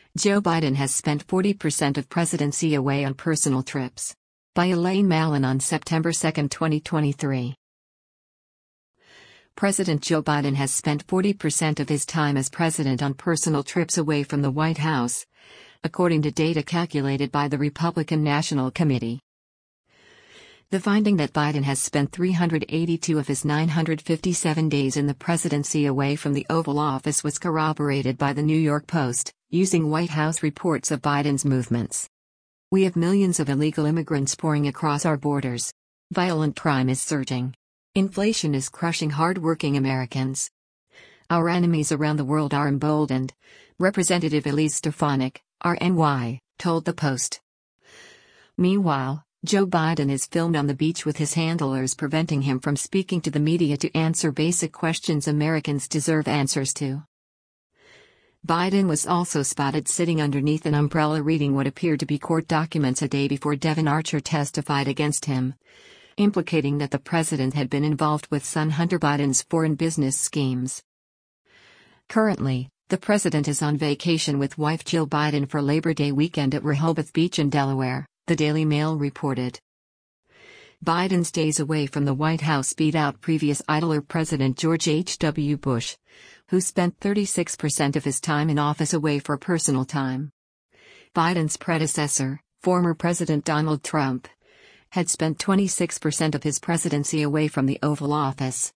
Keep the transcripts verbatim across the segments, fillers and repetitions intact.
Joe Biden has spent forty percent of presidency away on personal trips. By Elaine Mallon on September second, twenty twenty-three. President Joe Biden has spent forty percent of his time as president on personal trips away from the White House, according to data calculated by the Republican National Committee. The finding that Biden has spent three hundred eighty-two of his nine hundred fifty-seven days in the presidency away from the Oval Office was corroborated by the New York Post, using White House reports of Biden's movements. "We have millions of illegal immigrants pouring across our borders. Violent crime is surging. Inflation is crushing hard-working Americans. Our enemies around the world are emboldened," Representative Elise Stefanik, R N Y, told the Post. Meanwhile, Joe Biden is filmed on the beach with his handlers preventing him from speaking to the media to answer basic questions Americans deserve answers to. Biden was also spotted sitting underneath an umbrella reading what appeared to be court documents a day before Devon Archer testified against him, implicating that the president had been involved with son Hunter Biden's foreign business schemes. Currently, the president is on vacation with wife Jill Biden for Labor Day weekend at Rehoboth Beach in Delaware, the Daily Mail reported. Biden's days away from the White House beat out previous idler President George H W Bush, who spent thirty-six percent of his time in office away for personal time. Biden's predecessor, former President Donald Trump, had spent twenty-six percent of his presidency away from the Oval Office.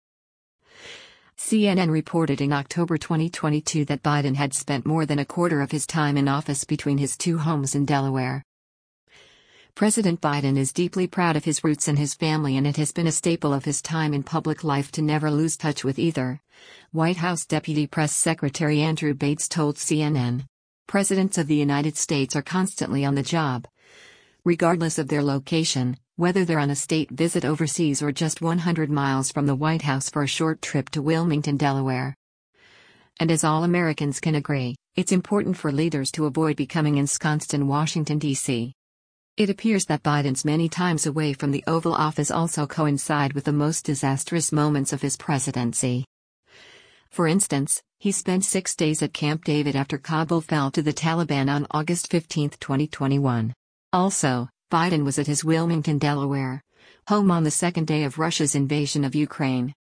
C N N reported in October twenty twenty-two that Biden had spent more than a quarter of his time in office between his two homes in Delaware. President Biden is deeply proud of his roots and his family, and it has been a staple of his time in public life to never lose touch with either, White House Deputy Press Secretary Andrew Bates told C N N. Presidents of the United States are constantly on the job, regardless of their location, whether they're on a state visit overseas or just one hundred miles from the White House for a short trip to Wilmington, Delaware. And as all Americans can agree, it's important for leaders to avoid becoming ensconced in Washington, D C It appears that Biden's many times away from the Oval Office also coincide with the most disastrous moments of his presidency. For instance, he spent six days at Camp David after Kabul fell to the Taliban on August fifteenth, twenty twenty-one. Also, Biden was at his Wilmington, Delaware home on the second day of Russia's invasion of Ukraine.